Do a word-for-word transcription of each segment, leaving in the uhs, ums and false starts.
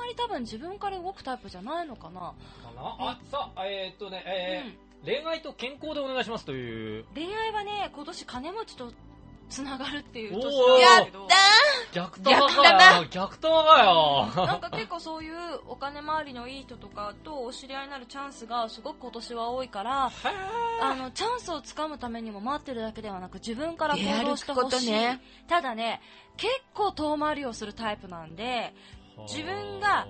り多分自分から動くタイプじゃないのかな。 かなあ、さあ、えー、っとね、えーうん恋愛と健康でお願いしますという。 恋愛はね、今年金持ちとつながるっていう年なんだけど。 やったー逆玉かよ。逆玉かよ。 なんか結構そういうお金回りのいい人とかとお知り合いになるチャンスがすごく今年は多いから、あのチャンスをつかむためにも待ってるだけではなく自分から行動してほしい、ね、ただね、結構遠回りをするタイプなんで、自分が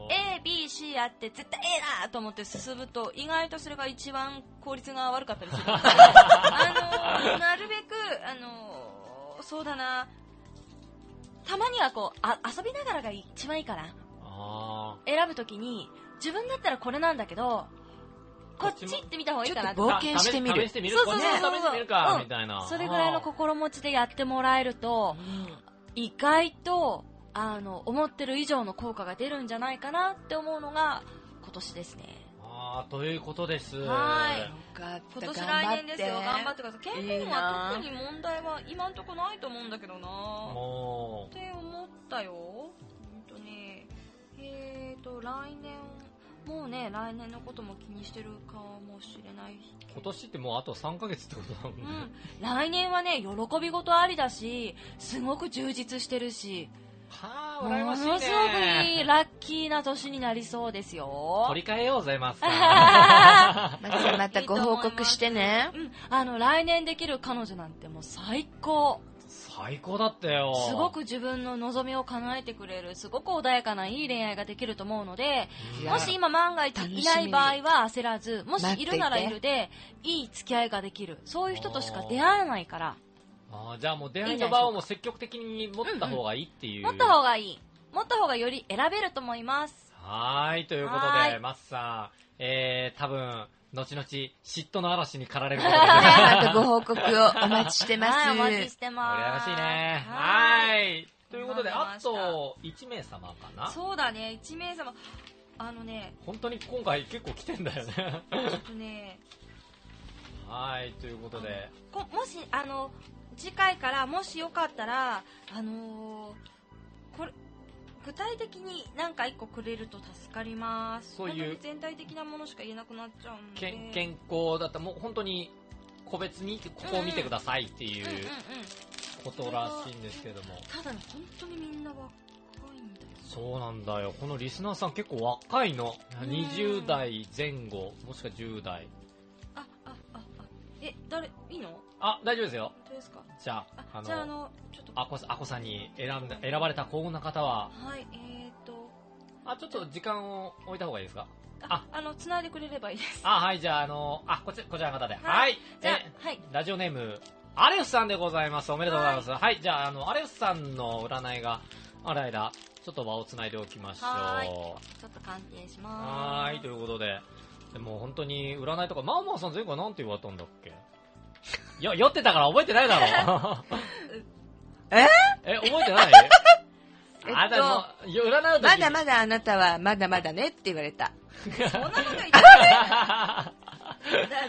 A、B、C やって絶対 A だと思って進むと意外とそれが一番効率が悪かったりするあのなるべくあのそうだな、たまにはこうあ遊びながらが一番いいかな。あ選ぶときに自分だったらこれなんだけどこっち行ってみた方がいいかなと。 冒険してみる。 試してみる。そうそうそうそう。試してみるか、みたいな。 それぐらいの心持ちでやってもらえると、うん、意外とあの思ってる以上の効果が出るんじゃないかなって思うのが今年ですね。 ああ、ということです。 はい。今年来年ですよ。頑張ってください。健康は特に問題は今んとこないと思うんだけどな。もうって思ったよ。ほんとね。えーと来年もうね、来年のことも気にしてるかもしれない。 今年ってもうあとさんかげつってことだもんね。 うん。来年はね、喜び事ありだし、すごく充実してるし。 はあ、羨ましいね。 ものすごくいいラッキーな年になりそうですよ。 取り替えようぜ、マスター。 またまたご報告してね。 うん、あの来年できる彼女なんてもう最高。 最高だったよ。 すごく自分の望みを叶えてくれる、すごく穏やかないい恋愛ができると思うので、もし今万が一いない場合は焦らず、もしいるならいるでいい付き合いができる、そういう人としか出会えないから。 あ、じゃあもう出会いの場をも積極的に持った方がいいっていう、 うんうん、持った方がいい、持った方がより選べると思います。 はい、ということでマスさん、えー、多分後々嫉妬の嵐に駆られることでまたご報告をお待ちしてます。 はい、お待ちしてます。 羨ましいね。はい、ということであといち名様かな。 そうだね、いち名様。あのね、 本当に今回結構来てんだよね。 ちょっとねはい、ということでこもしあの次回からもしよかったら、あのー、これ具体的に何かいっこくれると助かります。そういう全体的なものしか言えなくなっちゃうんで、 健康だったらもう本当に個別にここを見てくださいっていうことらしいんですけども、 ただね、本当にみんな若いんだよ。 そうなんだよ。このリスナーさん結構若いの。にじゅう代前後もしくはじゅう代。 ああああえ誰いいの？ あ、大丈夫ですよ。 本当ですか？ じゃあ、 あの、じゃあ、あの、ちょっと。 あこ、あこさんに選んだ、選ばれた幸運な方は。 はい、えーと。 あ、ちょっと時間を置いた方がいいですか？ あ、あの、繋いでくれればいいです。 あ、はい、じゃあ、あの、あ、こちら、こちらの方で。はい。はい、 じゃあ、はい。 ラジオネーム、アレフさんでございます。おめでとうございます。はい、はい、じゃあ、あの、アレフさんの占いがある間、ちょっと場を繋いでおきましょう。 はい。ちょっと鑑定します。はい、ということで。でも本当に占いとか、マーマーさん前回なんて言われたんだっけ？よ、酔ってたから覚えてないだろ。 ええ、覚えてない？ えっと、 あなたも占う時まだまだあなたはまだまだねって言われた。 そんなこと言ってない。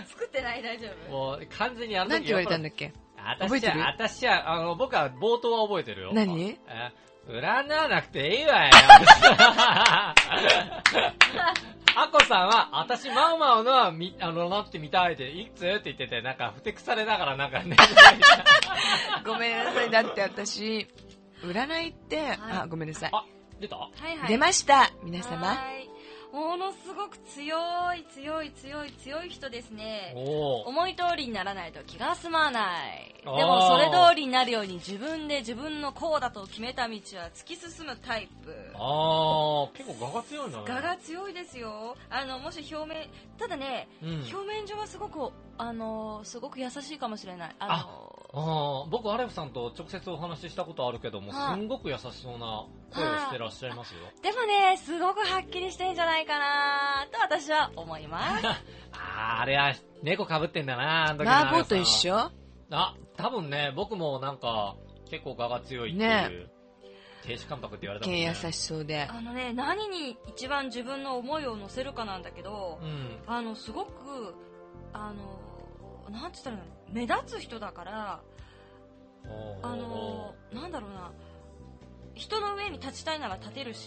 作ってない、大丈夫。 もう完全にあの時。 なんて言われたんだっけ？ 私は、私は、あの、僕は冒頭は覚えてるよ。 何？ え、占わなくていいわよ。アコさんは、私、マウマウのは、み、あの、なってみたいで、いつって言ってて、なんか、ふてくされながら、なんかね。 ごめんなさい、だって私、占いって、はい、あ、ごめんなさい。 あ、出た？はいはい。 出ました、皆様。はい。 ものすごく強い強い強い強い人ですね。 お思い通りにならないと気が済まない。でもそれ通りになるように自分で自分のこうだと決めた道は突き進むタイプ。 あー、結構我が強いんだね。 我が強いですよ。あのもし表面ただね、うん、表面上はすごくあのすごく優しいかもしれない。あのああ、僕アレフさんと直接お話ししたことあるけども、すんごく優しそうな声をしてらっしゃいますよ。 でもね、すごくはっきりしてんじゃないかなと私は思います。 ああ、あれは猫被ってんだな、あの時のマーボーと一緒？ あ、多分ね、僕もなんか結構我が強いっていう、ね、亭主関白って言われたもんね。 優しそうで。 あのね、何に一番自分の思いを乗せるかなんだけど、うん、あのすごくあのなんて言ったらいいの、目立つ人だから、あのなんだろうな、人の上に立ちたいなら立てるし、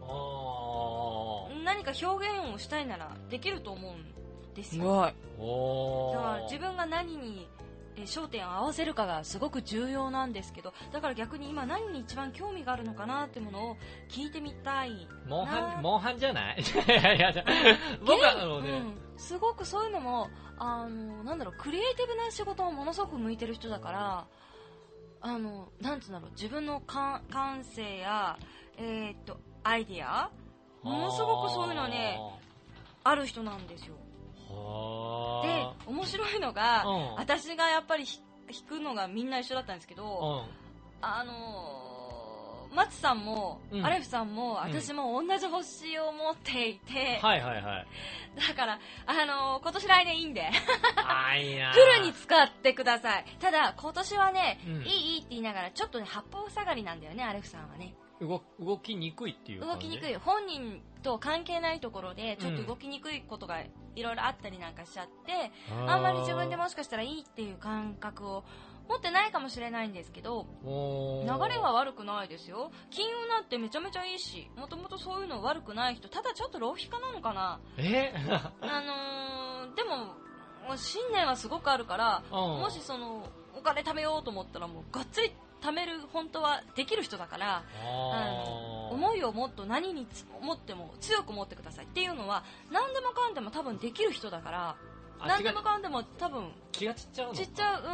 何か表現をしたいならできると思うんですよ。 すごい。 おー。 だから自分が何にえ焦点を合わせるかがすごく重要なんですけど、だから逆に今何に一番興味があるのかなってものを聞いてみたいモンハな。 ン、モンハンじゃないいやいや、僕はあのね、 うん、すごくそういうのもあのなんだろう、クリエイティブな仕事をものすごく向いてる人だから、あのなんていうんだろう、自分の感感性や、えー、っとアイディアものすごくそういうのねある人なんですよ。で面白いのが、うん、私がやっぱり弾くのがみんな一緒だったんですけど、うん、あのー、松さんも、うん、アレフさんも私も同じ星を持っていて、 はいはいはい、 だからあのー、今年来年いいんであいいなフルに使ってください。ただ今年はね、うん、いいいいって言いながらちょっとね八方下がりなんだよね、アレフさんはね。 動, 動きにくいっていう感じ。 動きにくい、本人と関係ないところでちょっと動きにくいことがいろいろあったりなんかしちゃって、うん、あんまり自分でもしかしたらいいっていう感覚を持ってないかもしれないんですけど、流れは悪くないですよ。金運なんてめちゃめちゃいいし、もともとそういうの悪くない人、ただちょっと浪費家なのかな。 えあのー、でも信念はすごくあるから、うん、もしそのお金貯めようと思ったらもうがっつり貯める本当はできる人だから、あの思いをもっと何に持っても強く持ってくださいっていうのは何でもかんでも多分できる人だから、何でもかんでも多分気がちっちゃうのか。 ちっちゃう、うん。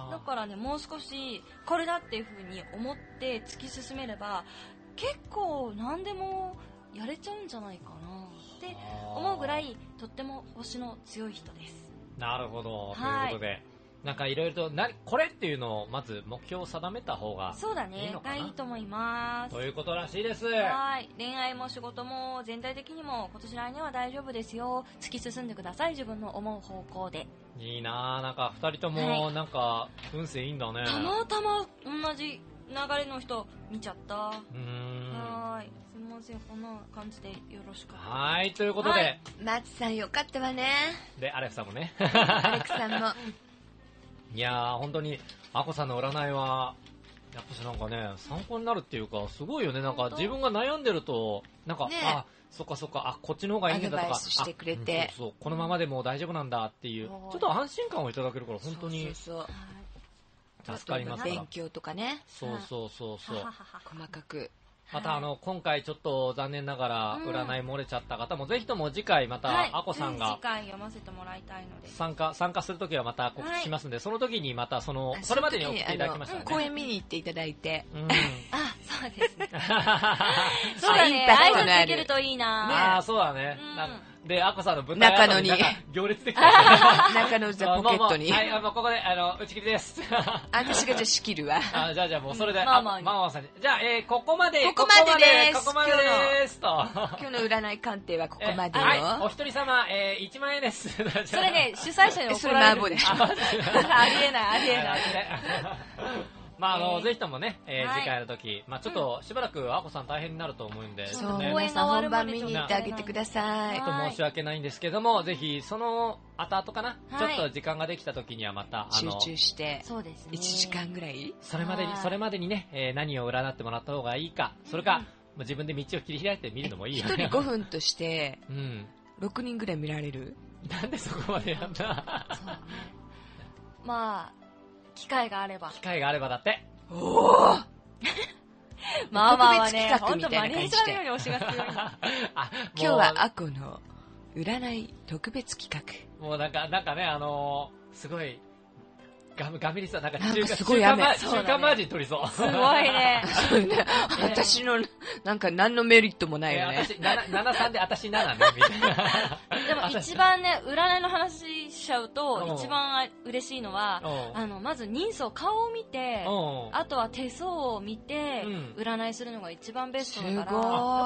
だからね、もう少しこれだっていう風に思って突き進めれば結構何でもやれちゃうんじゃないかなって思うぐらいとっても星の強い人です。 なるほど、はい、ということでなんかいろいろとなこれっていうのをまず目標を定めた方がいいのかな。 そうだね、がいいと思います。 ということらしいです。 はい、恋愛も仕事も全体的にも今年来年は大丈夫ですよ。突き進んでください、自分の思う方向で。 いいなぁ、なんか二人ともなんか運勢いいんだね。 たまたま同じ流れの人見ちゃった。うーん、 はい、すみません、こんな感じでよろしく。 はい、ということで、はい、 マツさんよかったわね。 でアレクさんもねアレクさんもいやー、本当にアコさんの占いはやっぱしなんかね参考になるっていうか、すごいよね。なんか自分が悩んでるとなんか、ね、あ、そっかそっか、あ、こっちの方がいいんだとか、アドバイスしてくれて、 うん、そうそう、このままでも大丈夫なんだっていう、ちょっと安心感をいただけるから本当に助かりますから。 勉強とかね、 そうそうそうそう、 細かく。 またあの今回ちょっと残念ながら占い漏れちゃった方も、ぜひとも次回またアコさんが次回読ませてもらいたいので参加参加するときはまた告知しますので、その時にまたそのそれまでに送っていただきましたらね、 公演見に行っていただいて、 あ、そうですねそうだね、挨拶できるといいな。 ああ、そうだね。で、アコさんの舞台中野に行列できた中野じゃポケットに、 はい、ここであの打ち切りです。 私がじゃあ仕切るわ。 あ、じゃあじゃあもうそれで、まあまあまあさんに、じゃあえここまでここまでです。 ここまでですと。 今日の占い鑑定はここまでよ。 はい、お一人様えいちまんえんです。 それね、主催者に怒られる。 それ麻婆でしょ。 ありえないありえない。 まあ、あの、ぜひともね、えー、次回の時、まあちょっとしばらくアコさん大変になると思うんで、 そう、皆さん本番見に行ってあげてください。 ちょっと申し訳ないんですけども、ぜひその後々かな、ちょっと時間ができた時にはまた、 集中して、 そうですね、 いちじかんぐらいそれまでに、それまでにね、えー、何を占ってもらった方がいいか、それか、自分で道を切り開いてみるのもいいよね。 ひとりごふんとして、 うん、 ろくにんぐらい見られる。 なんでそこまでやんだ。 そうね、まあ機会があれば機会があればだって。 おおまあまあはね、 特別企画みたいな感じで、 本当マネージャーのように推しが強いな。 今日はアコの占い特別企画。 もうなんかなんかね、あのー、すごいガガミリさん、なんか中華、すごい雨。 中華マージン取りそう。 すごいね。 私の、なんか何のメリットもないよね。 私、ななさんで私ななね、みたいな。 でも一番ね、占いの話しちゃうと、一番嬉しいのは、あの、まず人相、顔を見て、あとは手相を見て、占いするのが一番ベストだから。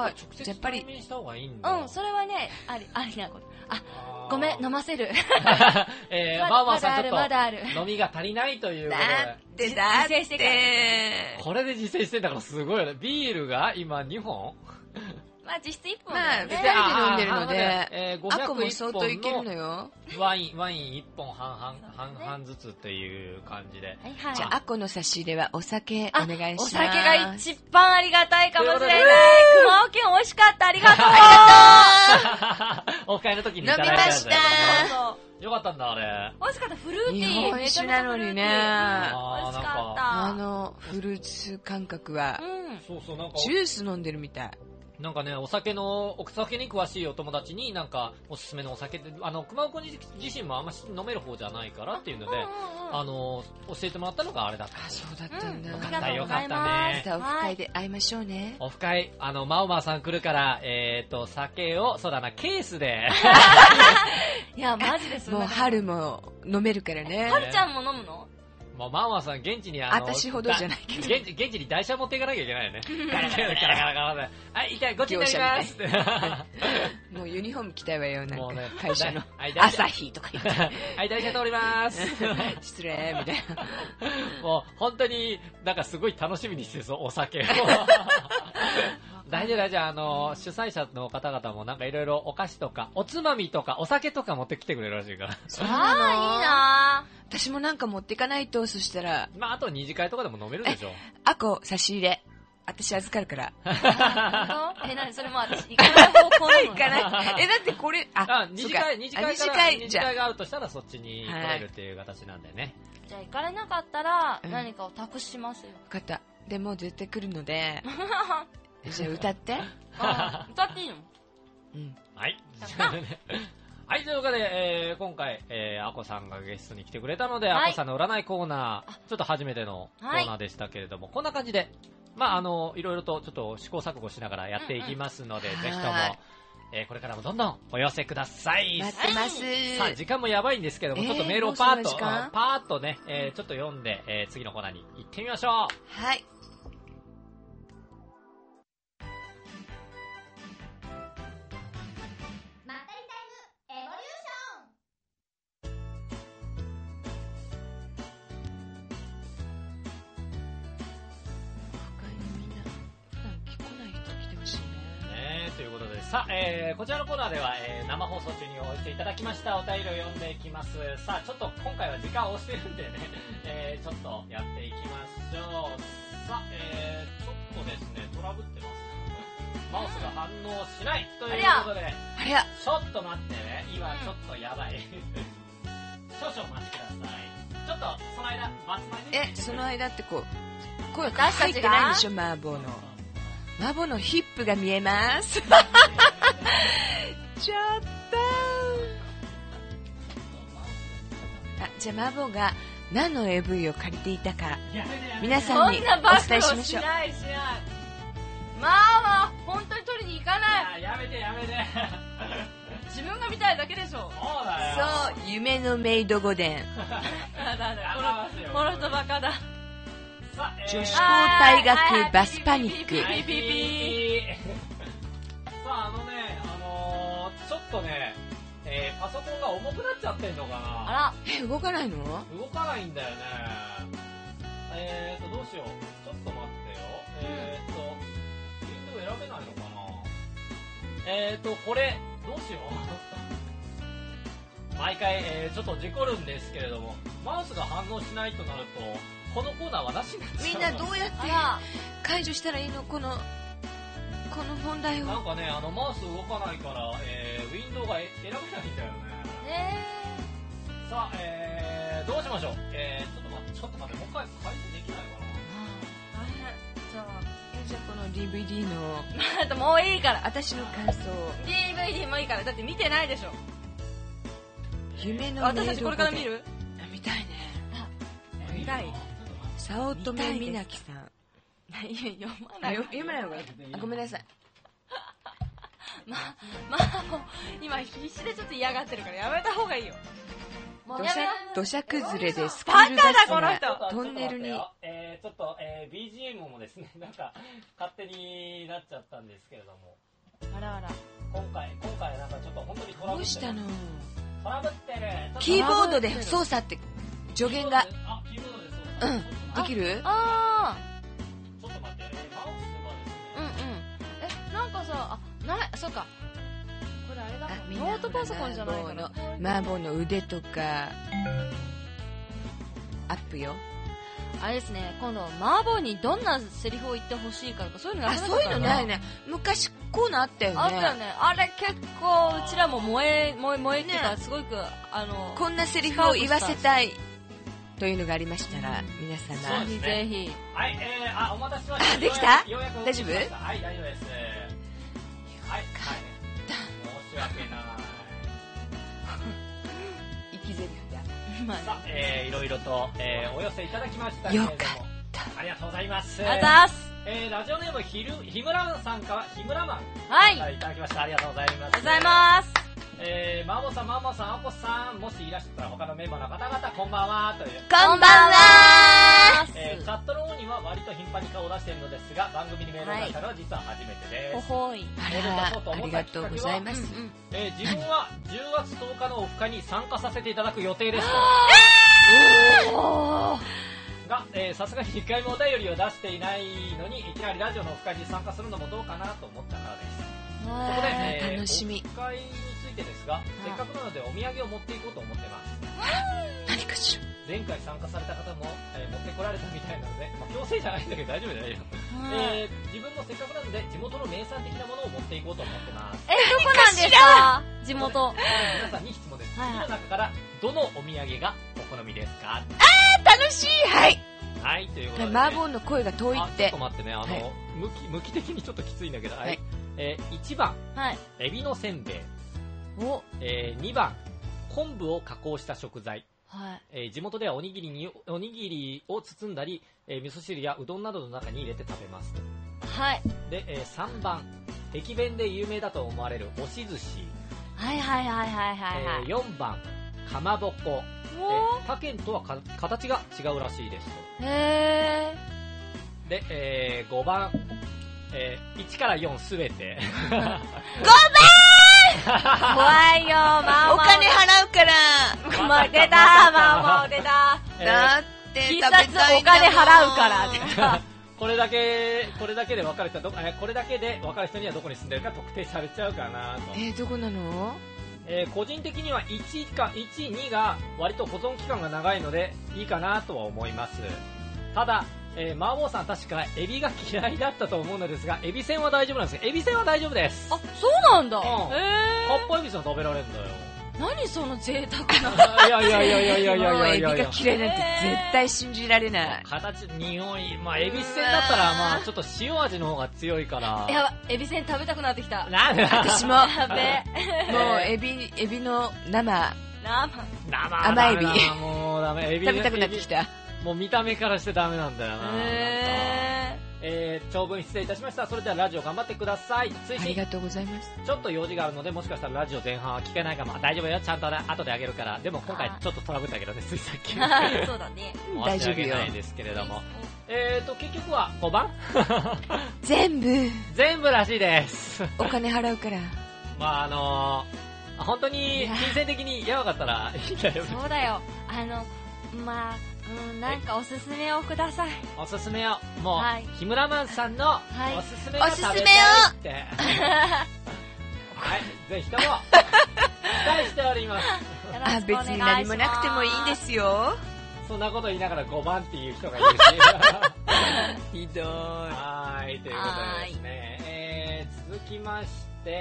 すごい。やっぱり、 うん、それはね、あり、ありなこと。あ、ごめん、飲ませる。 えー、ママさんちょっまだある。 と飲みが足りないということで。 だってだって。 これで自制してんだからすごいよね。ビールが今にほんまあ実質いっぽんまあ、 だよね。 ふたりで飲んでるので、 えー、 アコもごひゃくいっぽ相当いけるのんよ。 のワイン、ワインいっぽん半々、半々ずつっていう感じで。 はいはい。 じゃあ、アコの差し入れはお酒お願いします。 お酒が一番ありがたいかもしれない。熊尾県美味しかった。ありがとう。 あオフ会の時にいりがとう飲みましたよかったんだ、あれ。 美味しかった。フルーティー。 日本酒なのにね。 あ美味しかった。 あの、フルーツ感覚は、 うん。 そうそう、なんか。 ジュース飲んでるみたい。 なんかね、お酒の、お酒に詳しいお友達になんか、おすすめのお酒で、あの、熊尾君自身もあんまし飲める方じゃないからっていうので、あの、教えてもらったのがあれだった。 あ、そうだったんだ。 よかった、よかったね。 またオフ会で会いましょうね。 オフ会、あの、マオマーさん来るから、えっと、酒を、そうだな、ケースで。 いや、マジですもう春も飲めるからね。 春ちゃんも飲むの？ もうマオマーさん現地にあの、 私ほどじゃないけど。 現地、現地に台車持っていかなきゃいけないよね。ガラガラガラガラガラで。はい、痛い、ごちになりますって。 もうユニフォーム着たいわよ、なんか。 ね、 会社の。 はい、 朝日とか言って。 はい、台車通ります。 失礼、みたいな。もう、本当に、なんかすごい楽しみにしてそう、お酒を。大丈夫大丈夫、あの、主催者の方々もなんかいろいろお菓子とか、おつまみとか、お酒とか持ってきてくれるらしいから。 そうなの？ ああ、いいな私もなんか持っていかないと、そしたら。 まあ、あと二次会とかでも飲めるでしょ。 あこ、差し入れ。私預かるから。 え、なにそれも私行かない方向なの？ 行かない。え、だってこれ、 あ、二次会、二次会から、二次会、 二次会があるとしたらそっちに来れるっていう形なんだよね。 じゃあ行かれなかったら、何かを託しますよ。 分かった。でも絶対来るので、じゃあ歌って。 歌っていいの？ うん。 はい。はい、ということで、えー、今回、えー、アコさんがゲストに来てくれたので、はい、アコさんの占いコーナー、ちょっと初めてのコーナーでしたけれども、はい、こんな感じで、まあ、あの、いろいろとちょっと試行錯誤しながらやっていきますので、うんうん、ぜひとも、えー、これからもどんどんお寄せください。 待ってます。 さあ、時間もやばいんですけども、えー、ちょっとメールをパーッと、パーッとね、えー、ちょっと読んで、えー、次のコーナーに行ってみましょう。 はい。 さあ、えー、こちらのコーナーでは、えー、生放送中にお寄せいただきましたお便りを読んでいきます。さあ、ちょっと今回は時間を押してるんでね、えー、ちょっとやっていきましょう。さあ、えー、ちょっとですね、トラブってます。マウスが反応しないということで、 ありゃちょっと待ってね、今ちょっとやばい。少々お待ちください。ちょっと、その間、待つまで。 え、その間ってこう、声が入ってないんでしょ、麻婆の。麻婆のヒップが見えます。ちょっとあ、じゃあ麻婆が何の エーブイ を借りていたか皆さんにお伝えしましょう。 しないしない。まあまあ本当に取りに行かない。 やめてやめて。 自分が見たいだけでしょ。 そうだよ。 そう、夢のメイド御殿。 やだだ、この人バカだ。 女子高大学バスパニック。 さあ、あのね、あのー、ちょっとね、えー、パソコンが重くなっちゃってんのかな。 あら、 え、動かないの？ 動かないんだよね。えーと、どうしよう。ちょっと待ってよ。えーと、ウィンドウ選べないのかな。えーと、これ、どうしよう。毎回、えー、ちょっと事故るんですけれども、マウスが反応しないとなると、このコーナーはなしになっちゃう。 みんなどうやって解除したらいいの？このこの問題を。 なんかね、あのマウス動かないから、えー、ウィンドウが選べないんだよね。えー、さあ、えー、どうしましょう。えー、ちょっと待って、ちょっと待って、もう一回解除できないかな。 大変。じゃあ、 えじゃあこの ディーブイディー のあともういいから。 私の感想。 ディーブイディー もいいから。だって見てないでしょ。 夢のメイド御殿。 私たちこれから見る？ 見たいね。 あ、見たい。 早乙女みなきさん。 いや、読まない。 読まない方がいい。あ、ごめんなさい。 ま、まあ、もう、今必死でちょっと嫌がってるからやめた方がいいよ。 土砂、土砂崩れでスクールバスがトンネルに。 えー、ちょっと、えー、ビージーエム もですね、なんか、勝手になっちゃったんですけれども。 あらあら。 今回、今回なんかちょっと本当にトラブってる。 どうしたの？ トラブってる。 キーボードで操作って助言が。 あ、キーボードで操作。 うん。できる？ ああ。 ちょっと待って、マウスはですね。 うんうん。え、なんかさ、あ、 なそうかこれあれだもん、ノートパソコンじゃないから麻婆の腕とかアップよ。 あれですね、今度麻婆にどんなセリフを言ってほしいかとかそういうのがあそういうのないね。昔こういうのあったよね。 あったよね。あれ結構うちらも萌え萌え萌えっていうか、ね、すごくあのこんなセリフを言わせたいというのがありましたら、うん、皆様ぜひぜひ。 はい、えー、あお待たせしました。 できた？ ようやく大丈夫？ はい、大丈夫です。はい、はい。申し訳ない。 生きゼリフだ。 さあ、えー、いろいろと、えー、お寄せいただきましたけれども、 よかったありがとうございます。 ありがとうございます。 えー、ラジオネームひるひむらまんさんからひむらまんはいからいただきました。ありがとうございます。ありがとうございます。 えー、マモさんマモさんあこさんもしいらっしゃったら他のメンバーの方々こんばんはという。 こんばんは。 えー、チャットの方には割と頻繁に顔を出しているのですが、番組にメールを出したのは実は初めてです。 ほほい。 あら、ありがとうございます。うんうん、 えー、自分はじゅうがつとおかのオフ会に参加させていただく予定ですと。 おーが、えー、さすがにいっかいもお便りを出していないのにいきなりラジオのオフ会に参加するのもどうかなと思ったからです。そこで、えー、 楽しみ。 オフ会についてですが、せっかくなのでお土産を持っていこうと思ってます。 何かしら。 前回参加された方も、えー、持ってこられたみたいなので、まあ、強制じゃないんだけど大丈夫だよ、えー、自分もせっかくなので地元の名産的なものを持っていこうと思ってます。 えー、どこなんですか地元。 皆さんに質問です。次の中からどのお土産がお好みですか？ あー楽しい。はいはい、ということで、ね、 麻婆の声が遠いって。 あちょっと待ってね、あの、はい、向き向き的にちょっときついんだけど、はい、えー、いちばん、 はい、 エビのせんべい。 お、 えー、にばん、昆布を加工した食材。 はい、 えー、地元ではおにぎりにおにぎりを包んだり、えー、味噌汁やうどんなどの中に入れて食べます。 はい。 で、えー、さんばん、駅弁で有名だと思われる押し寿司。 はいはいはいはいはい、はい。 えー、よんばん、かまぼこ。えー、他県とはか形が違うらしいですと。 へー。で、えー、ごばん、えー、いちからよんすべて。 ごめん怖いよ、ママ。 お金払うから。 まあ、出た、ママ、出た。 だって食べたいんだもん。 お金払うから出た。 これだけ、これだけで分かる人はど、えー、これだけで分かる人にはどこに住んでるか特定されちゃうかなと。 えー、どこなの？ えー、個人的にはいちか、いち、にが割と保存期間が長いのでいいかなとは思います。ただ、えー、麻婆さん確かエビが嫌いだったと思うのですが、エビせんは大丈夫なんですか？エビせんは大丈夫です。 あ、そうなんだ。うん、へー。かっぱエビせん食べられるんだよ。 何その贅沢な。 いやいやいやいやいやいやいやいや。 エビが嫌いなんて絶対信じられない。 形、匂い、まあエビせんだったらまあちょっと塩味の方が強いから。 やば、エビせん食べたくなってきた。 なんで？ 私も。 やべ。 もうエビ、エビの生。 生。 生。 甘エビ。 もうダメ。エビ食べたくなってきた。 もう見た目からしてダメなんだよな。 へー。 えー、長文失礼いたしました。それではラジオ頑張ってください。 ありがとうございます。 ちょっと用事があるのでもしかしたらラジオ前半は聞けないかも。大丈夫よ、ちゃんと後であげるから。でも今回ちょっとトラブったけどね、ついさっき。 そうだね。 申し訳ないですけれども。えーと、結局はごばん全部。 全部らしいです。 お金払うから。 まああのー、本当に金銭的にやばかったらいいんだよ。 そうだよ。あの、まあ、うん、なんかおすすめをください。 おすすめを、もう、はい、木村マンさんのおすすめが食べたいって。はい、ぜひとも、期待しております。 あ、別に何もなくてもいいんですよ。 そんなこと言いながらごばんっていう人がいるし。 ひどい。 はい、ということでですね、えー、続きまして、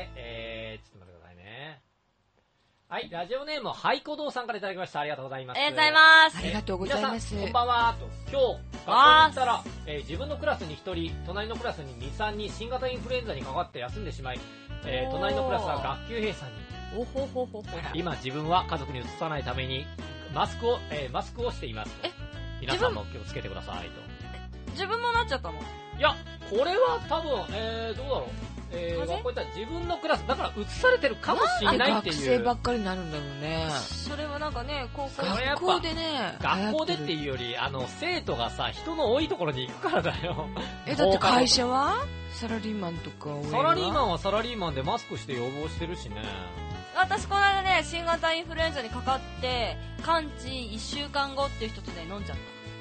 えー、ちょっと待ってくださいね。はい、ラジオネーム、はいこどうさんからいただきました。ありがとうございます。 ありがとうございます。 ありがとうございます。 皆さん、こんばんは。と今日、学校に行ったら、えー、自分のクラスにひとり、隣のクラスにに、さんにん新型インフルエンザにかかって休んでしまい、えー、隣のクラスは学級閉鎖に。 おほほほほ。 今、自分は家族に移さないために、マスクを、えー、マスクをしています。え、皆さんも気をつけてくださいと。 自分もなっちゃったの？ いや、これは多分、えー、どうだろう。えー、学校行ったら自分のクラスだから移されてるかもしれないっていう。 学生ばっかりになるんだろうね。 それはなんかね、高校学校でね、 学校でっていうより、あの生徒がさ、人の多いところに行くからだよ。 え、だって会社はサラリーマンとか多いわ。 サラリーマンはサラリーマンでマスクして予防してるしね。 私この間ね、新型インフルエンザにかかって完治いっしゅうかんごっていう人とね飲んじゃっ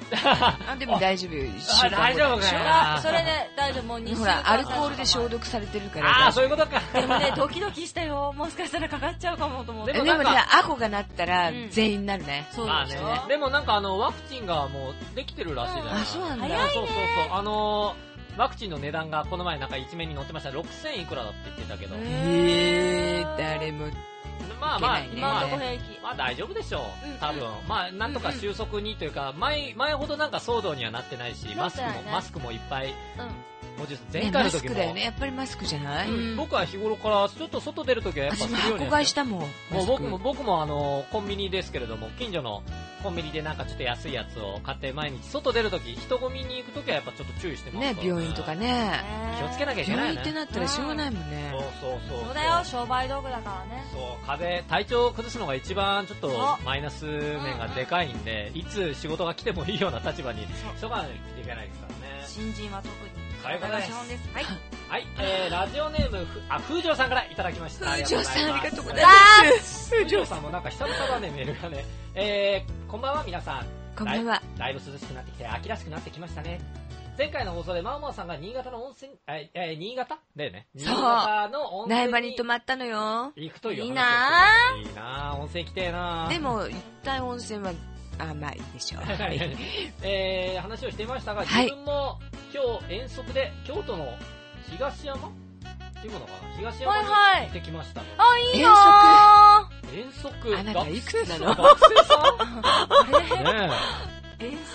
あ、でも大丈夫よ。一週間大丈夫かよ。 あ、それね、大丈夫、もうにしゅうかん。 ほら、アルコールで消毒されてるから。 ああ、そういうことか。 でもね、ドキドキしたよ。もしかしたらかかっちゃうかもと思って。 でもね、アホがなったら全員なるね。 そうまあね。でもなんかあの、ワクチンがもうできてるらしいじゃない。 あ、そうなんだ。 早いね。 そうそうそう。あのー、ワクチンの値段がこの前なんか一面に載ってました。ろくせんいくらだって言ってたけど。 へー、誰も。 まあまあ、 今のとこ平気。 まあ大丈夫でしょう。多分。まあなんとか収束にというか、前、前ほどなんか騒動にはなってないし、マスクも、マスクもいっぱい。もう前回の時も。マスクだよね。やっぱりマスクじゃない？僕は日頃からちょっと外出る時はやっぱするように。箱買いしたもん。もう僕も、僕もあの、コンビニですけれども、近所のコンビニでなんかちょっと安いやつを買って毎日外出る時、人混みに行く時はやっぱちょっと注意してます。ね、病院とかね。気をつけなきゃいけないね。病院ってなったらしょうがないもんね。そうそうそう。そうだよ、商売道具だからね。そう、風邪、体調を崩すのが一番ちょっとマイナス面がでかいんで、いつ仕事が来てもいいような立場にしとかないといけないですからね。新人は特に。はい、はい、はい、えー、ラジオネーム、あ、風城さんからいただきました。風城さん、ありがとうございます。風城さんもなんか久々だね、メールがね。えー、こんばんは、皆さん。こんばんは。だいぶ涼しくなってきて、秋らしくなってきましたね。前回の放送で、マーマーさんが新潟の温泉、えー、えー、新潟だよね。新潟の温泉に。苗場に泊まったのよ。行くという話です。いいなぁ。いいなぁ、温泉行きてえなぁ。でも、一旦温泉は、あ、まあいいでしょう。えー、話をしていましたが、自分も今日遠足で京都の東山っていうのかな、東山に行ってきました。はいはい、あ、いいなぁ。遠足。あ、なんかいくつなの？学生さんあれねえ。遠足って、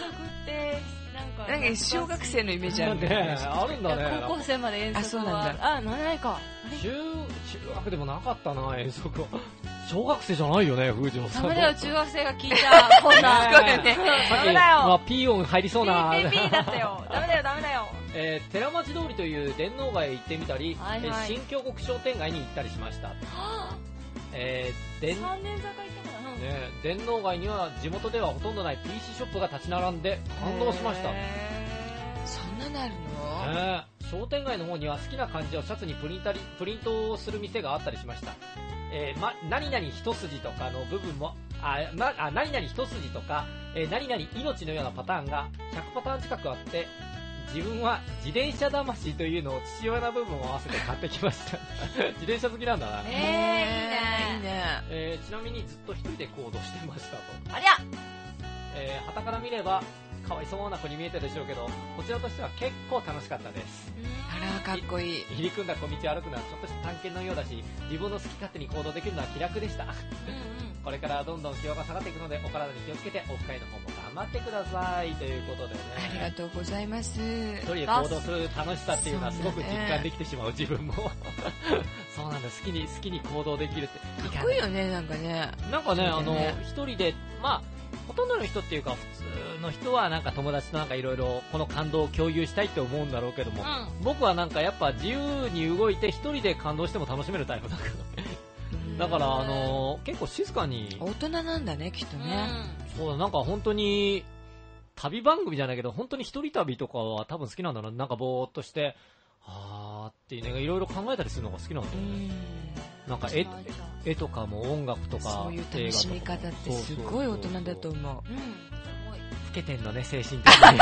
なんか。なんか小学生のイメージあるね。あるんだね。高校生まで遠足は。あ、そうなんだ。あ、ないか。中、中学でもなかったな、遠足は。小学生じゃないよね、風城さん。ダメだよ、中学生が聞いちゃう。こんな。すごいよね。ダメだよ。まあ、ピー音入りそうな。ピーピーだったよ。ダメだよ、ダメだよ。えー、寺町通りという電脳街へ行ってみたり、はいはい、新京極商店街に行ったりしました。えー、電、さんねん坂行ったかな、ね、電脳街には地元ではほとんどない ピーシー ショップが立ち並んで感動しました。そんなのあるの？ね、商店街の方には好きな漢字をシャツにプリンタリ、プリントをする店があったりしました。えー、ま、何々一筋とかの部分も、あ、な、あ、何々一筋とか、えー、何々命のようなパターンがひゃくパターン近くあって、自分は自転車魂というのを父親の部分を合わせて買ってきました。自転車好きなんだな。えー、いいね。いいね。えー、ちなみにずっと一人で行動してましたと。ありゃえー、旗から見れば、かわいそうな子に見えたでしょうけど、こちらとしては結構楽しかったです。あら、かっこいい。入り組んだ小道を歩くのはちょっとした探検のようだし、自分の好き勝手に行動できるのは気楽でした。うんうん、これからどんどん気温が下がっていくので、お体に気をつけて、オフ会の方も頑張ってください。ということでね。ありがとうございます。一人で行動する楽しさっていうのはすごく実感できてしまう自分も。そうなんだ、好きに、好きに行動できるって。かっこいいよね、なんかね。なんかね、あの、一人で、まあ、ほとんどの人っていうか普通の人はなんか友達となんかいろいろこの感動を共有したいって思うんだろうけども、うん、僕はなんかやっぱ自由に動いて一人で感動しても楽しめるタイプだからだからあのー、結構静かに大人なんだねきっとね、うん、そうだなんか本当に旅番組じゃないけど本当に一人旅とかは多分好きなんだな。なんかぼーっとしてはーっていうねいろいろ考えたりするのが好きなんだよね。なんか 絵, 絵とかも音楽とかそういう楽しみ方ってすごい大人だと思う。うん、老けてんのね精神的に。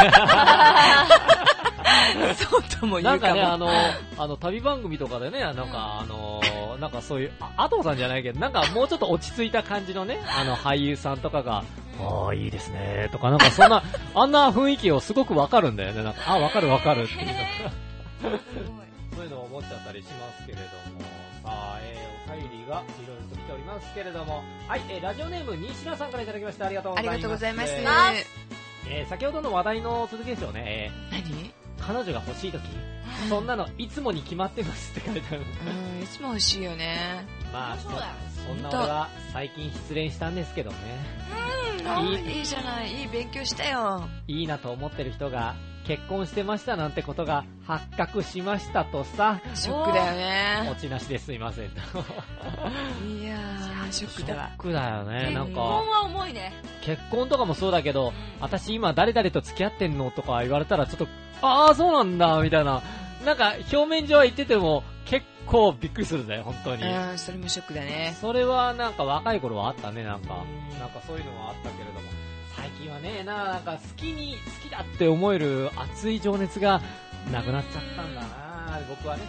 そうとも言うかも。なんかねあのあの旅番組とかでねなんか、うん、あのなんかそういうあ加藤さんじゃないけどなんかもうちょっと落ち着いた感じのねあの俳優さんとかがああいいですねとかなんかそんなあんな雰囲気をすごくわかるんだよね。なんかあわかるわかるっていうそういうのを思っちゃったりしますけれども。あー、えー、お便りがいろいろと来ておりますけれども、はい、えー、ラジオネーム西野さんからいただきました。ありがとうございます。ありがとうございます。えー、先ほどの話題の続きですよね。えー、何？彼女が欲しいとき、そんなのいつもに決まってますって書いてある。うん、いつも欲しいよね。まあ、そうだ。そんな俺は最近失恋したんですけどね。うん、いい、いいじゃない。いい勉強したよ。いいなと思ってる人が結婚してましたなんてことが発覚しましたとさ。ショックだよね。落ちなしですいません。いやー、ショックだわ。ショックだよね。なんか。結婚は重いね。結婚とかもそうだけど、うん、私今誰々と付き合ってんのとか言われたらちょっと、あーそうなんだ、みたいな。なんか表面上は言ってても結構びっくりするぜ、本当に。うん、それもショックだね。それはなんか若い頃はあったね、なんか。なんかそういうのはあったけれども。最最近はね、なんか好きに、好きだって思える熱い情熱がなくなっちゃったんだな、僕はね。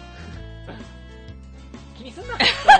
気にすんな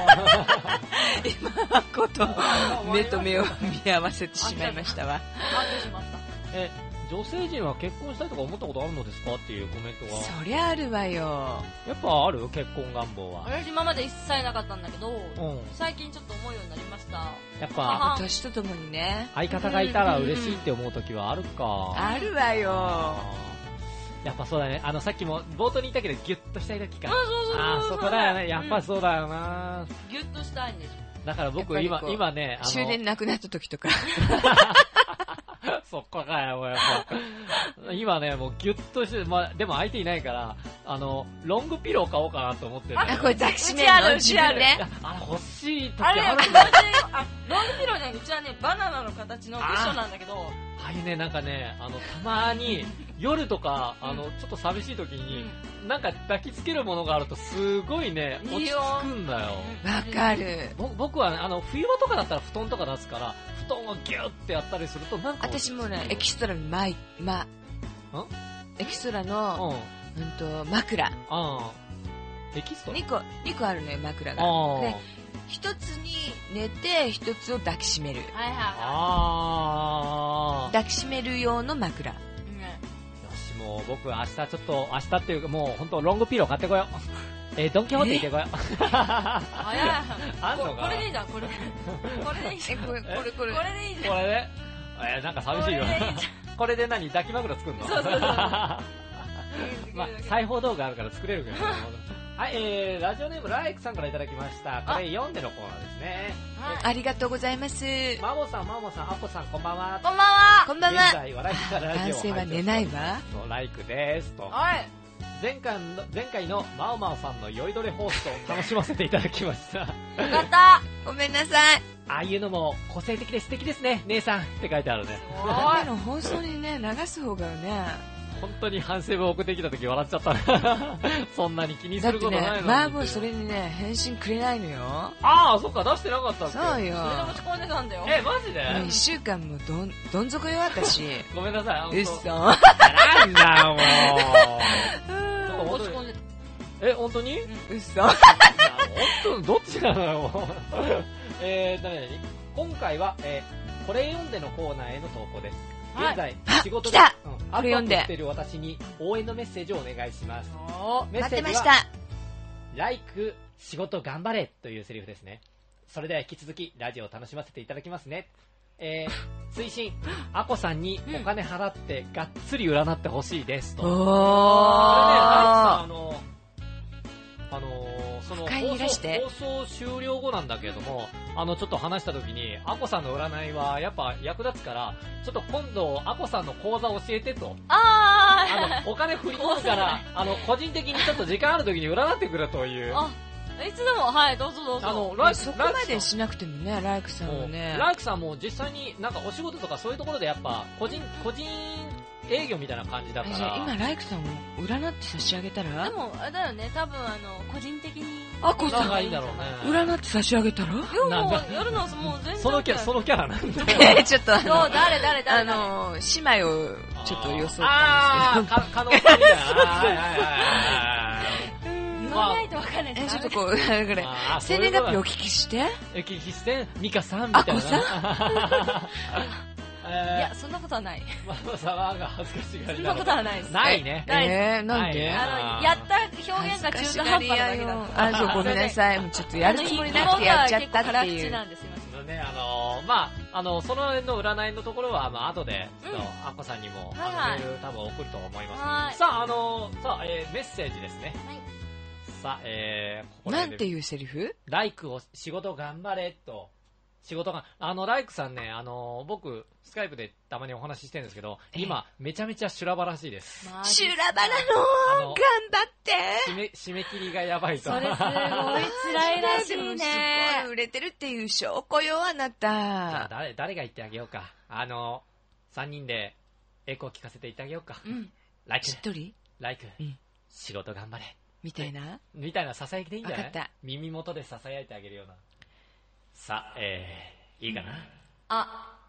今こと目と目を見合わせてしまいましたわ。 あってしまった。 え、女性陣は結婚したいとか思ったことあるのですかっていうコメントが。 そりゃあるわよ。 やっぱある結婚願望は。 私今まで一切なかったんだけど、 うん、 最近ちょっと思うようになりました。 やっぱ年とともにね、 相方がいたら嬉しいって思う時はあるか。 あるわよ。 やっぱそうだね。あのさっきも冒頭に言ったけどギュッとしたい時か。 あ、そうそうそうそう。 あ、そこだよね。やっぱそうだよな。 ギュッとしたいんでしょ。 だから僕今今ね、 あの終電なくなった時とか。 そっかかよ、もうやっぱ。今ね、もうギュッとして、まあ、でも相手いないから、あの、ロングピロー買おうかなと思ってる。 あ、これ抱きしめるの自分で。 あ、欲しい時あれ、 あるんだだ。 あ、ロングピローね、うちはね、バナナの形のクッションなんだけど、 ああいうね、なんかね、あの、たまに、夜とか、あの、ちょっと寂しい時に、うん、なんか抱きつけるものがあると、すごいね、落ち着くんだよ。 わかる。 僕はね、あの、冬場とかだったら布団とか出すから、布団をギュッてやったりすると、なんか。 私もね、エキストラのマイ、ま、エキストラの、うん、うんと、枕。ああ。エキストラ ?に個、にこあるのよ、枕が。で、一つに寝て、一つを抱きしめる。 はいはいはい。 あ抱きしめる用の枕。 もう僕明日ちょっと明日っていうかもう本当ロングピロー買ってこよう。えー、ドンキホーテ行ってこよう。 早い。 あんのかな。 これでいいじゃんこれ。これでいいじゃん。 これこれこれ。 これでいいじゃん。 これで。えー、なんか寂しいよ。これで何抱き枕作るの？ そうそうそう。まあ裁縫道具あるから作れるけど。はい、えー、ラジオネームライクさんからいただきました。これ読んでのコーナーですね。 ありがとうございます。 マモさん、マモさん、アポさん、こんばんは。 こんばんは。 こんばんは。 現在、笑いながらラジオを男性は寝ないわ。 そう、ライクです。と。 はい。 前回の、前回のマオマオさんの酔いどれ放送を楽しませていただきました。よかった。 ごめんなさい。 ああいうのも個性的で素敵ですね、姉さんって書いてあるね。 ああいうの放送にね、流す方がね。 本当に反省文送ってきた時笑っちゃったな。そんなに気にすることないのに。だってね、マーボーそれにね、返信くれないのよ。 ああ、そっか、出してなかったっけ。 そうよ。 それで持ち込んでたんだよ。 え、マジで？ もう一週間もどん、どん底よ、私。 ごめんなさい。 うっそ。 なんだよ、もう。 持ち込んでた。え、本当に？ うっそ。 本当どっちなのよ、もう。えー、なになに今回は、えー、これ読んでのコーナーへの投稿です。現在、仕事で、 あ、うん、 アップアップしている私に応援のメッセージをお願いします。 メッセージは、 ライク仕事頑張れというセリフですね。それでは引き続きラジオを楽しませていただきますね。えー、推進、アコさんにお金払ってがっつり占ってほしいですと。 おー。 これね、ライクさん、あの、あのー、その放送終了後なんだけれども、あのちょっと話した時にアコさんの占いはやっぱ役立つからちょっと今度アコさんの口座教えてと。 ああのお金振り込むからあの個人的にちょっと時間ある時に占ってくれという。 あ、いつでもはいどうぞどうぞ。 あのライクそこまでしなくてもね、ライクさんはね。 ライクさんも実際になんかお仕事とかそういうところでやっぱ個人個人営業みたいな感じだから。 じゃあ今ライクさんを占って差し上げたら。 でもあれだよね、多分あの個人的にアコさんがいいだろうね。 占って差し上げたら。いやもうやるのもう全然そのキャそのキャラなんだよ。ちょっとあの誰誰誰あの姉妹をちょっと予想したんですけど。ああ可能性みたいな。はいはいはい。 言わないとわかんない。 えちょっとこうだから生年月日お聞きして。 お聞きしてミカさんみたいな。 アコさん。 いや、そんなことはない。 ママ様が恥ずかしがりそんなことはないです。 ないね。 えー、なんであの、やった表現が中途半端なだけだった。 あ、そう、ごめんなさい。もうちょっとやるつもりなくてやっちゃったっていう。 ね、あのー、まあ、あの、その辺の占いのところは、まあ、後で、ちょっと、アッコさんにも、あの、メール多分送ると思います。さあ、あのー、さあ、えー、メッセージですね。はい。さあ、えー、 ここなんていうセリフ？ ライクを仕事頑張れと。仕事が、あの、ライクさんね、あの、僕、スカイプでたまにお話ししてるんですけど、今、めちゃめちゃ修羅場らしいです。 修羅場なの？頑張って締め、締め切りがやばいと。 それすごい辛いらしいね。 すごい売れてるっていう証拠よ、あなた。 誰、誰が言ってあげようか。あの、三人で、エコー聞かせて言ってあげようか。 うん。 ライク。 一人？ ライク。 うん。 仕事頑張れ。 みたいな？ みたいなささやきでいいんじゃない？ わかった。 耳元でささやいてあげるような。さあ、えー、いいかな、うん、 あ、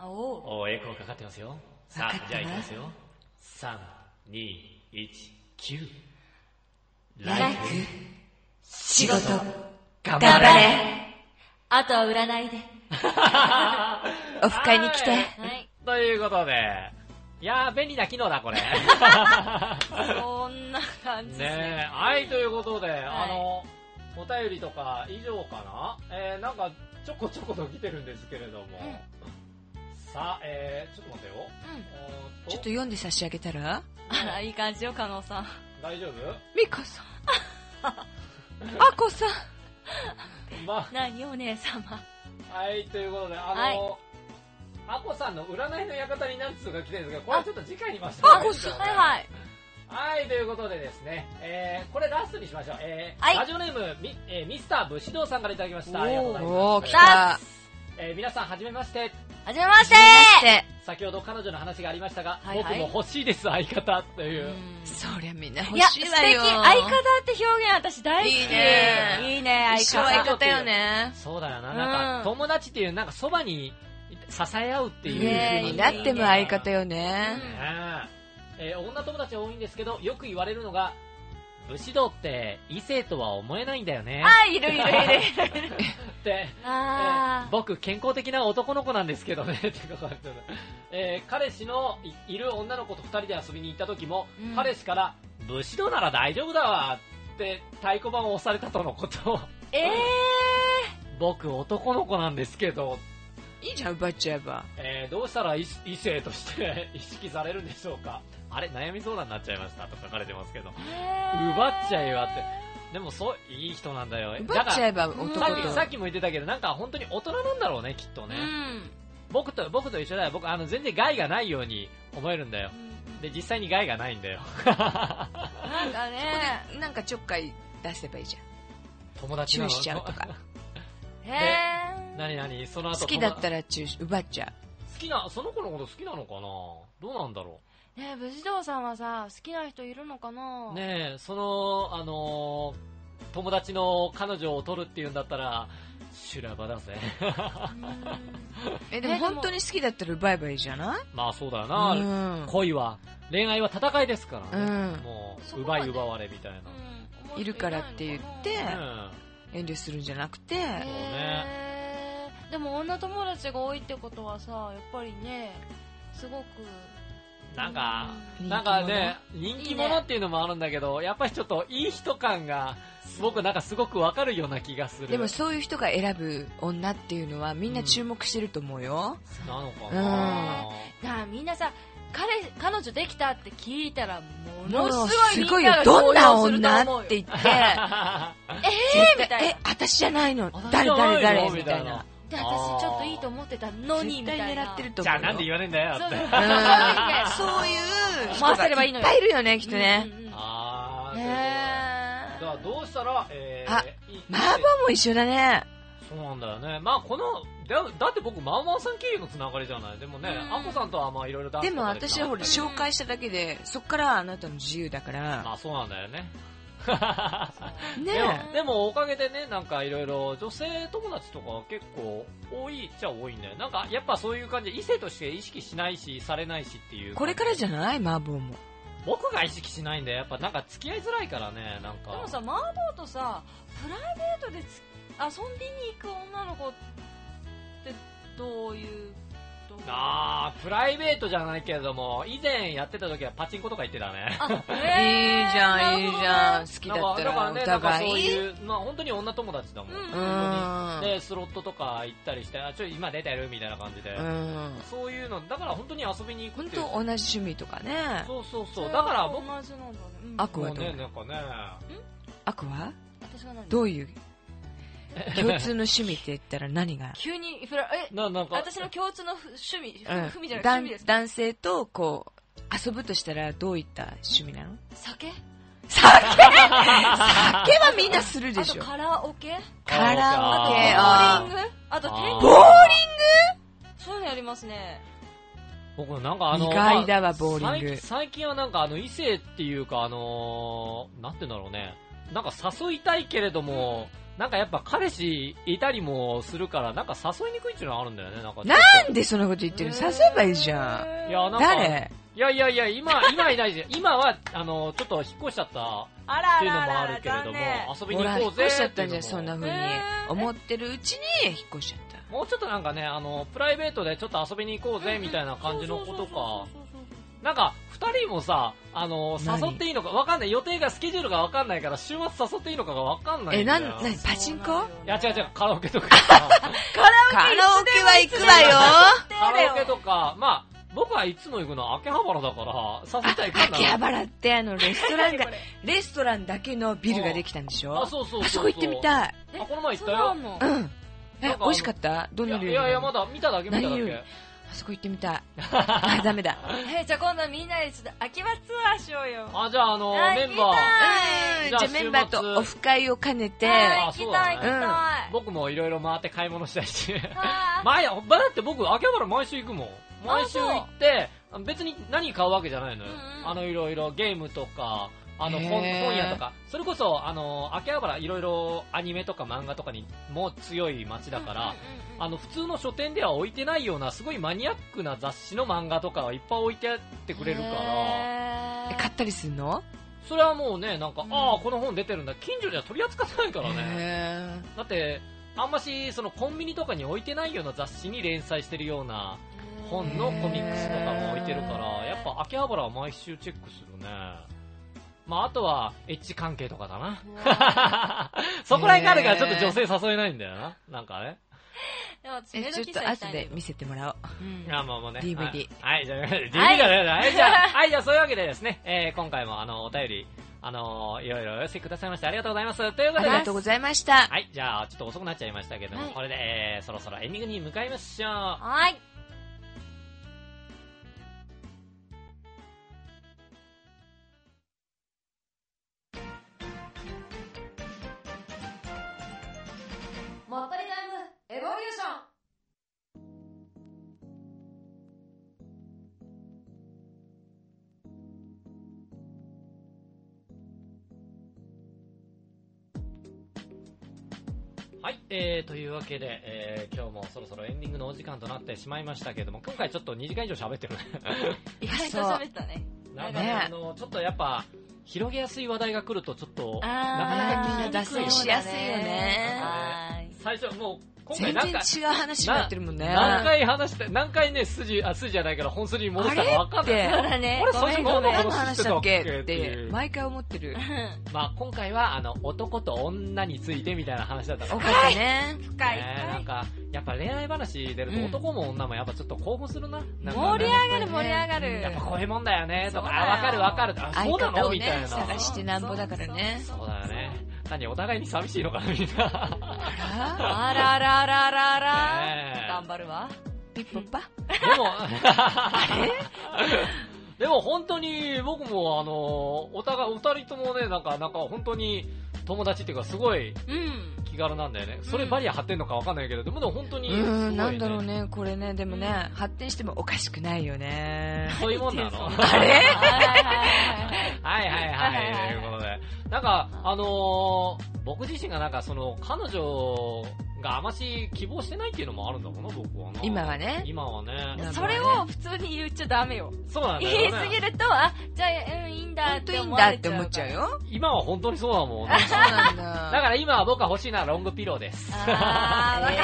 おおエコーかかってますよ。さあ、じゃあいきますよ。さん、に、いち、きゅう。 ライフ、仕事、頑張張れ。 あとは占いで。 オフ会に来て。 はい。 ということで、いやー、便利な機能だ、これ。 そんな感じですね。 ねえ、はい、ということで、はい、あの、お便りとか以上かなえー、なんか、ちょこちょこと来てるんですけれども。うん、さあ、えー、ちょっと待ってよ。 うん、ちょっと読んで差し上げたらあら、いい感じよ、加納さん。 大丈夫？ ミカさん。アコさん。 ま、 何お姉様。 はい、ということで、あの、はい、アコさんの占いの館に何つうか来てるんですけど、これちょっと次回にましたアコさん、 はいはい。 はい、ということでですね、えー、これラストにしましょう。えーはい、ラジオネーム、みえー、ミスター武士道さんからいただきました。ありがとうございます。 おー、来た。 えー、皆さん、はじめまして。 はじめまして先ほど彼女の話がありましたが、 はいはい、 僕も欲しいです、相方という。うそりゃみんな欲しいわよ。 いや、素敵。相方って表現私大好き。いいね。いいね、相方。 相方よね。 そうだよな。なんか、友達っていう、なんかそばに支え合うっていう風になっても相方よね。 うん、えー、女友達多いんですけど、よく言われるのが、武士道って異性とは思えないんだよね。 あ、いるいるいるいる。 で、あ、えー、僕健康的な男の子なんですけどねって書かれてる、えー、彼氏の い, いる女の子とふたりで遊びに行った時も、うん、彼氏から武士道なら大丈夫だわって太鼓判を押されたとのことを。 えー、 僕男の子なんですけど。 いいじゃん、奪っちゃえば。 えー、どうしたら異性として意識されるんでしょうか。あれ、悩み相談になっちゃいましたと書かれてますけど。奪っちゃえばって。でもそう、いい人なんだよ。 奪っちゃえば男と。 さっき、さっきも言ってたけど、なんか本当に大人なんだろうね、きっとね。うん、僕と、僕と一緒だよ。僕、あの、全然害がないように思えるんだよ。うん、で、実際に害がないんだよ。 なんかね、 そこでなんかちょっかい出せばいいじゃん。 友達のチューしちゃうとか。 へー。 なになにその後好きだったらチュー奪っちゃう。 好きな、その子のこと好きなのかな、どうなんだろう。ねえ、武士道さんはさ、好きな人いるのかな。 ねえ、その、あのー、友達の彼女を取るっていうんだったら、修羅場だぜ。 え、でも本当に好きだったら奪えばいいじゃない？ まあそうだよな、うん、恋は、恋愛は戦いですからね。うん、もう、奪い奪われみたいな。 うん、いるからって言って、うん、遠慮するんじゃなくて。そうね。でも女友達が多いってことはさ、やっぱりね、すごく、 なんか、なんかね、人気者っていうのもあるんだけど、やっぱりちょっといい人感が、僕なんかすごくわかるような気がする。 でもそういう人が選ぶ女っていうのはみんな注目してると思うよ。 うん、なのかな、うん、 だからみんなさ、彼、彼女できたって聞いたら、ものすごいみんながすごいよ、どんな女って言って、えーみたいな。 え、私じゃないの、誰誰誰みたいな。 で、私ちょっといいと思ってたのにみたいな。 絶対狙ってると思う。 じゃあなんで言わねえんだよって。 そういう人がいっぱいいるよね、きっとね。 あー、へー。だからどうしたら、えー、 あ、マーボーも一緒だね。 そうなんだよね。まあこの、だ, だって僕、マーマーさん経由のつながりじゃない。でもね、アコさんとはまあいろいろダンスでも私はほら、紹介しただけで、そっからあなたの自由だから。 まあそうなんだよね。 ねでも、でもおかげでね、なんかいろいろ女性友達とか結構多いっちゃ多いんだよ。なんかやっぱそういう感じで異性として意識しないし、されないしっていう。 これからじゃないマーボーも。 僕が意識しないんだよ。やっぱなんか付き合いづらいからね、なんか。 でもさ、マーボーとさ、プライベートでつ遊びに行く女の子ってどういうあー、プライベートじゃないけれども、以前やってた時はパチンコとか行ってたね。 いいじゃん、いいじゃん。好きだったらお互い。 だからね、そういう、まあ本当に女友達だもん。うん、本当に。で、スロットとか行ったりして、あ、ちょ、今出てるみたいな感じで。うん、そういうの、だから本当に遊びに行くっていう。 本当同じ趣味とかね。 そうそうそう。だから僕、 同じなんだね。 アクはどう？ ね、なんかね。 アクはどういう共通の趣味って言ったら何が急にフラえななんか私の共通の趣味、うん、趣味じゃなくて趣味です。 男性とこう遊ぶとしたらどういった趣味なの？ 酒？ 酒？酒はみんなするでしょ。 あとカラオケ？ カラオケ。 あとボーリング？あとテニス？ ボーリング？ そういうのやりますね。 僕なんかあの意外だわ、ボーリング。 最近はなんかあの異性っていうかあのー、なんて言うんだろうね。なんか誘いたいけれども、 なんかやっぱ彼氏いたりもするから、なんか誘いにくいっていうのはあるんだよね。なんかなんでそんなこと言ってるの？誘えばいいじゃん。 いや、なんか誰？ いやいやいや、今、今いないじゃん。今は、あの、ちょっと引っ越しちゃったっていうのもあるけれども、遊びに行こうぜほら引っ越しちゃっっていうのもたんじゃん、そんな風に思ってるうちに引っ越しちゃった。 もうちょっとなんかね、あの、プライベートでちょっと遊びに行こうぜみたいな感じのことか。なんか、二人もさ、あの、誘っていいのかわかんない。予定が、スケジュールがわかんないから、週末誘っていいのかがわかんないえ、なんだよ。 ん、なに、パチンコ？ いや、違う違う、カラオケとか。 カラオケは行くわよ。 カラオケとか、まあ、僕はいつも行くのは秋葉原だから、誘ったら行かんな。 秋葉原ってあの、レストランが、レストランだけのビルができたんでしょ？ あ、そうそうそう。 あそこ行ってみたい。 あ、この前行ったよ。 うん。え、美味しかった？どんな料理？ いやいや、まだ見ただけ見ただけ。 あそこ行ってみたい。あ、ダメだ。 え、じゃあ今度みんなでちょっと秋葉ツアーしようよ。 あ、じゃああの、メンバー。 じゃあメンバーとオフ会を兼ねて。 行きたい行きたい。 僕もいろいろ回って買い物したいし。前、だって僕、秋葉原毎週行くもん。毎週行って、別に何買うわけじゃないのよ。あの、いろいろゲームとか、あの本、本屋とか、それこそ、あの、秋葉原いろいろアニメとか漫画とかにも強い街だから、あの、普通の書店では置いてないような、すごいマニアックな雑誌の漫画とかはいっぱい置いてあってくれるから。 え、買ったりするの？ それはもうね、なんか、ああ、この本出てるんだ。近所では取り扱ってないからね。だって、あんまし、そのコンビニとかに置いてないような雑誌に連載してるような本のコミックスとかも置いてるから、やっぱ秋葉原は毎週チェックするね。まあ、あとは、エッチ関係とかだな。そこら辺があるからちょっと女性誘えないんだよな。なんかね。 え、ちょっと後で見せてもらおう。 うん。あ、もうもうね。 ディーブイディー。 はい、じゃあ、ディーブイディー だね。はい、じゃあ、はい、じゃあ、そういうわけでですね、えー、今回もあの、お便り、あのー、いろいろお寄せくださいましてありがとうございます。ということで、 ありがとうございました。 はい、じゃあ、ちょっと遅くなっちゃいましたけども、はい、これで、えー、そろそろエンディングに向かいましょう。 はい。もったりタイムエボリューション。 はい、えー、というわけで、えー、今日もそろそろエンディングのお時間となってしまいましたけども、今回ちょっとにじかん以上喋ってるね。 意外と喋ったね。 なんかね、あの、ちょっとやっぱ、広げやすい話題が来るとちょっと、なかなかみんな脱線しやすいよね。 最初、もう、 全然違う話になってるもんね。 何回話して、何回ね、筋、あ、筋じゃないから本筋に戻ったか分かんない。 あれって。ね、 俺最初何の話だっけって、毎回思ってる。 まあ今回は、あの、男と女についてみたいな話だったから。 深いね。 深い。 なんか、やっぱ恋愛話出ると男も女もやっぱちょっと興奮するな。 盛り上がる盛り上がる。 やっぱこういうもんだよね、とか、あ、分かる分かる。あ、そうなのみたいな。 探してなんぼだからね。 そうだよね。何お互いに寂しいのかなみんな。 あらあらあらあらあら。頑張るわ。 ピッポッパ。 でも、あれでも本当に僕もあの、お互い、お二人ともね、なんか、なんか本当に友達っていうかすごい気軽なんだよね。それバリア張ってんのかわかんないけど、でもでも本当にすごいね。 うん、なんだろうね、これね、でもね、発展してもおかしくないよね。 そういうもんなの？ あれはいはいはい、ということで。なんか、あのー、僕自身がなんかその、彼女があまし希望してないっていうのもあるんだろうな、僕はな。 今はね。 今はね。 それを普通に言っちゃダメよ。 そうなんだよね。 言いすぎると、あ、じゃあ、うん、いいんだって思われちゃう。 いいんだって思っちゃうよ。 今は本当にそうだもん。 そうなんだ。 だから今は僕は欲しいのはロングピローです。 あー、わかった。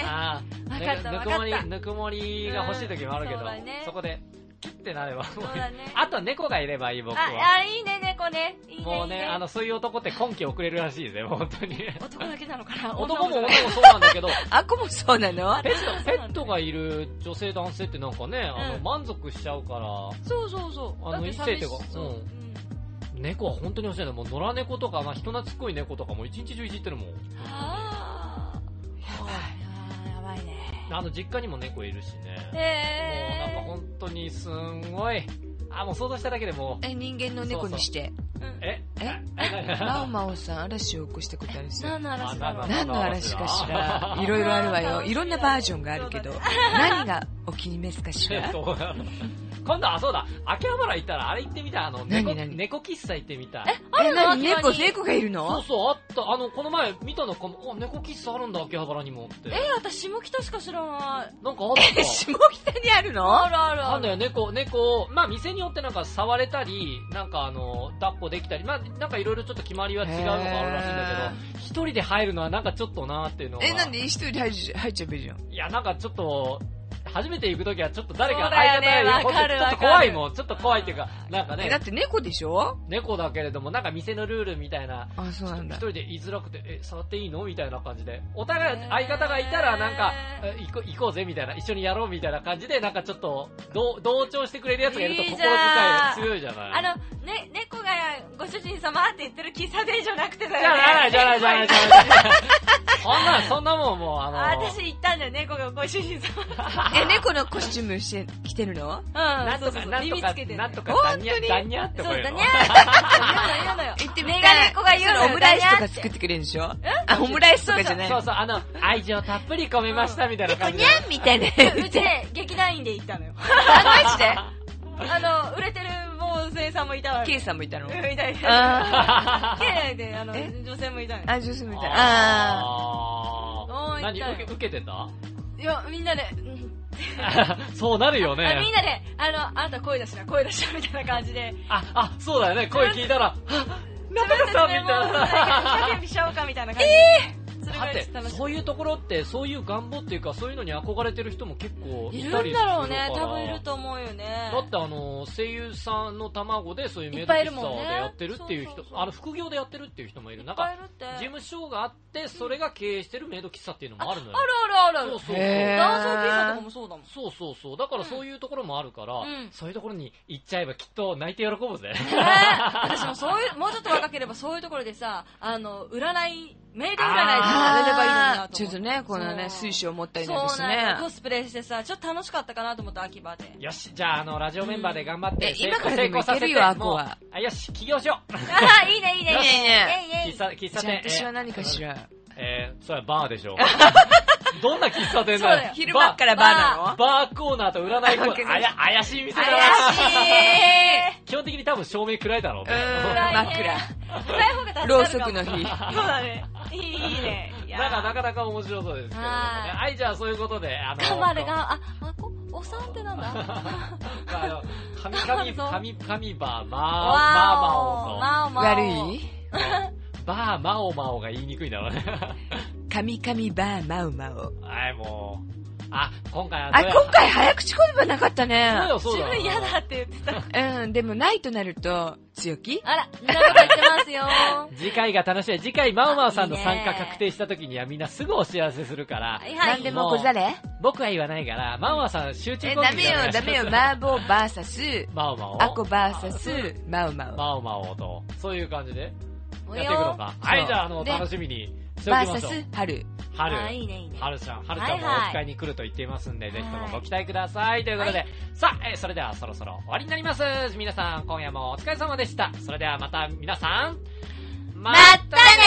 あー、わかったわかった。ぬくもり、 ぬくもりが欲しい時もあるけど、そこで、キュッてなれば、あとは猫がいればいい僕は。 あ、いいね、猫ね。いいね。 もうね、あの、そういう男って根気遅れるらしいですよ、本当に。 男だけなのかな？ 男も女もそうなんだけど。 あっこもそうなの？ ペット、ペットがいる女性男性ってなんかね、あの、満足しちゃうから。 そうそうそう。 あの、一世っていうか、うん。猫は本当に欲しいんだ。もう野良猫とか、まあ、人懐っこい猫とかも一日中いじってるもん。 はぁ。やばい。やばいね。 あの、実家にも猫いるしね。 へー。もうなんか本当にすんごい。あ、もう想像しただけでもう。 え、人間の猫にして。 ええマオマオさん、嵐を起こしたことあるんですよ。 何の嵐だろう。 何の嵐かしら。いろいろあるわよ。いろんなバージョンがあるけど。何がお気に召すかしら。 今度はそうだ、秋葉原行ったらあれ行ってみたい、あの、猫、 何何猫喫茶行ってみたい。 え、あるの？ 何猫、猫がいるの？ そうそう、あった、あの、この前見たのかも、お、猫喫茶あるんだ、秋葉原にもって。 え、私下北しか知らない。 なんかあった。 え、下北にあるの？ あるあるある。 なんだよ、猫、猫、まあ店によってなんか触れたり、なんかあの、抱っこできたり、まあなんかいろいろちょっと決まりは違うのがあるらしいんだけど、一人で入るのはなんかちょっとなーっていうのは。 え、なんで一人で入っちゃ入っちゃえばいいじゃん。 いや、なんかちょっと、初めて行くときはちょっと誰かそうだよ相ね方より、 わかるちょっと怖いもん、ちょっと怖いっていうか、なんかえ、 ねだ、って猫でしょ？ 猫だけれども、なんか店のルールみたいな、 あ、そうなんだ一。人で言いづらくて、え、触っていいのみたいな感じで。お互い、相方がいたら、なんか、え行こう、行こうぜみたいな、一緒にやろうみたいな感じで、なんかちょっと、同同調してくれるやつがいるといい心じゃん遣いが強いじゃない。 あの、ね、猫がご主人様って言ってる喫茶店じゃなくてだじゃよね。 ないじゃないじゃないじゃないじゃない。そんな、そんなもんもう、あの、 あ、私行ったんだよ、猫がご主人様。 え、猫のコスチュームして、着てるの？ うん、 なんとか、 そうそうそう、 なんとか耳つけて、、 なんとか、 本ダニャ、 当にダニャってそう、 これの。 だにゃーって言うのよ。 行ってみメガネ子が言うのよ。 オムライスとか作ってくれるんでしょ？あ、オムライスとかじゃない。 そうそう、あの、愛情たっぷり込めましたみたいな感じで。 にゃんみたいな。 うちね、劇団員で行ったのよ。 あ、マジで？ あの、売れてる坊主さんもいたわ。 ケイさんもいたの？ うん、いたいた。 あケイで、あの、 え女性もいたのよ。 あ、ジュースみたいな。ああー。何おー行ったよ受け、受けてたいや、みんなで、うんそうなるよあみんね。 なで、あの、あなた声出しな、声出しな、みたいな感じで。 あ、あ、そうだよね。声聞いたら、なんとかさんみたいな。 叫びしようか、みたいな感じで。えーそれぐだってらい楽しい。 そういうところってそういう願望っていうかそういうのに憧れてる人も結構いいたりするからるんだろうね。多分いると思うよね。 だってあの声優さんの卵でそういうメイドいっぱいい喫茶るもんねでやってるっていう人、 そうそうそうあの副業でやってるっていう人もいる。なんかいっぱいいるって。 事務所があってそれが経営してるメイド喫茶っていうのもあるのよ。 あるあるあるある。 そうそうそう。 へー男装喫茶とかもそうだもん。 そうそうそう。だからそういうところもあるから、 うんそういうところに行っちゃえばきっと泣いて喜ぶぜ。 ねえ私もそういう、もうちょっと若ければそういうところでさ、あの、占い、メイド占いとかやれればいいのになと思って。 ちょっとね、このね、水晶持ったりなんかしてそうなんだ。コね。 スプレしてさ、ちょっと楽しかったかなと思った、秋葉で。 よし、じゃあ、あの、ラジオメンバーで頑張って、 うんえ今からでもいけるよ成功させてアコはもうあ、よし、起業しよう。 ああ、いいね、いいね、いいね。 いいねえいえい喫茶、喫茶じゃあ店。 私は何かしら。 えー、それはバーでしょ。どんな喫茶店そうだよだよ。 昼間っからバーなの？ バーコーナーと占いコーナー。あや、怪しい店だな。 怪しい。 基本的に多分照明暗いだろうね。 うん暗いね真っ暗。 暗い方が助かるかもろうそくの日。 そうだね。いい、いいね。いやなんかなかなか面白そうですけどもね。 はいはい、じゃあそういうことで、あの、 頑張るが、あ、あ、こ、おさんってなんだあの、神神、神、神バー、まあ、 わーまあまおと。 まあまあ悪い？ バー、マオマオが言いにくいんだろうね。 神々バーマウマウ。 はい、もう。あ、今回はあ、 どうや今回早口言葉なかったね。 そうよ、そうだ。 自分嫌だって言ってた。 うん、でもないとなると、強気？ あら、そんなこと言ってますよ。 次回が楽しみ。次回、マオマオさんのいいね参加確定した時にはみんなすぐお知らせするから、 はいはい。 何でもござれ？ 僕は言わないから、マオマオさん集中え、 攻撃ダメよ、ダメよ、麻婆バーサス、 マオマオアコバーサス、マウマウ。 マオマオと、そういう感じでやおっていくのか。 そうはい、じゃあ、あの、 で楽しみにしておバーサきましょう。 ス、春。 春。 あ、いいね、いいね。 はるちゃん、はるちゃんもはいはいお使いに来ると言っていますんで、 いぜひともご期待ください。ということで、 はさあ、えーそれではそろそろ終わりになります。皆さん、今夜もお疲れ様でした。それではまた皆さん、ままったね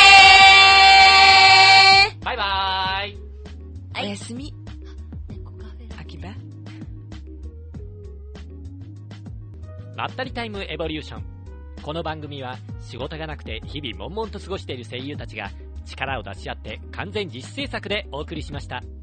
ーバイバーイ。 おやすみ、 猫カフェ秋葉。 まったりタイムエボリューション。この番組は仕事がなくて日々悶々と過ごしている声優たちが力を出し合って完全自主制作でお送りしました。